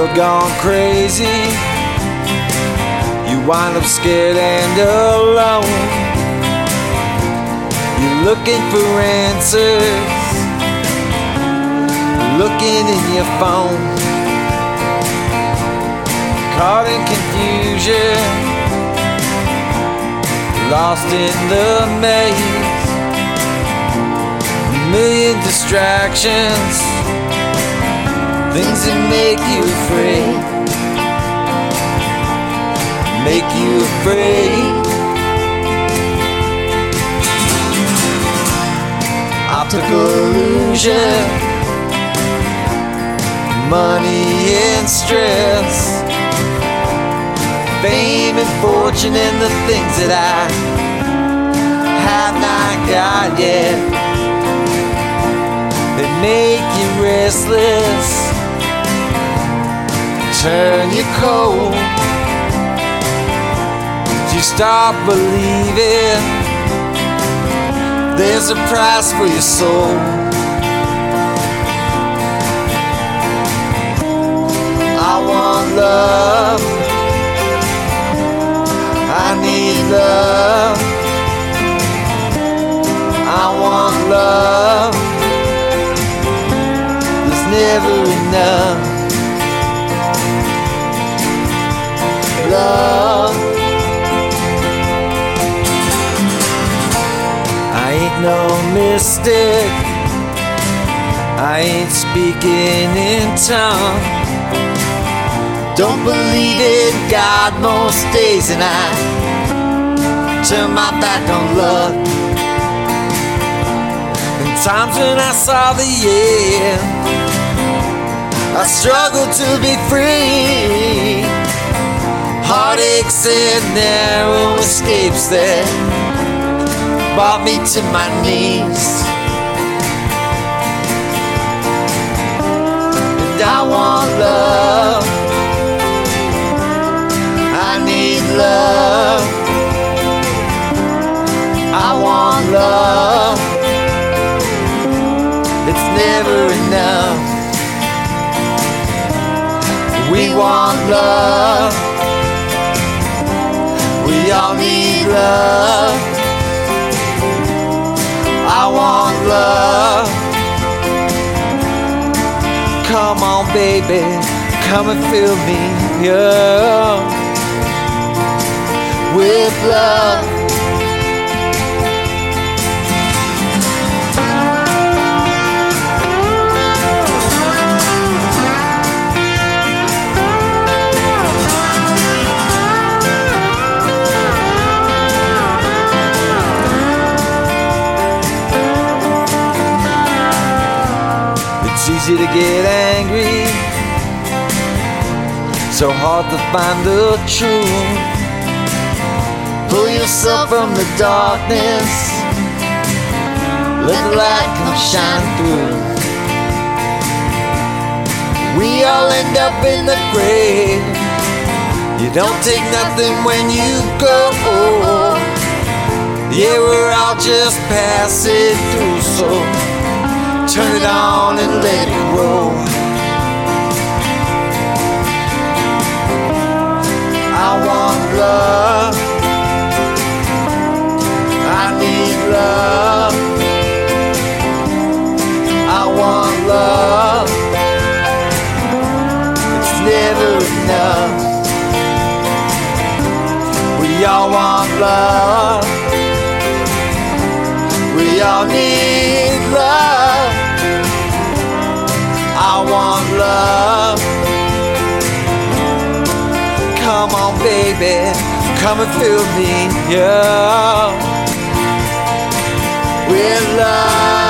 you're gone crazy. You wind up scared and alone. You're looking for answers, looking in your phone, caught in confusion, lost in the maze. A million distractions, things that make you afraid, make you afraid. Optical illusion, money and stress, fame and fortune and the things that I have not got yet. They make you restless, turn you cold. You stop believing there's a price for your soul. I want love, I need love, I want love. There's never enough love. I ain't no mystic, I ain't speaking in tongue. Don't believe in God most days, and I turn my back on love. In times when I saw the end, I struggled to be free. Heartaches and narrow escapes that brought me to my knees. And I want love, I need love, I want love. It's never enough. We want love, we all need love. I want love. Come on, baby, come and fill me up with love. It's easy to get angry, so hard to find the truth. Pull yourself from the darkness, let the light come shine through. We all end up in the grave. You don't take nothing when you go. Yeah, we're all just passing through, so turn it on and let it roll. I want love, I need love, I want love. It's never enough. We all want love, we all need love. I want love. Come on, baby, come and fill me up with love.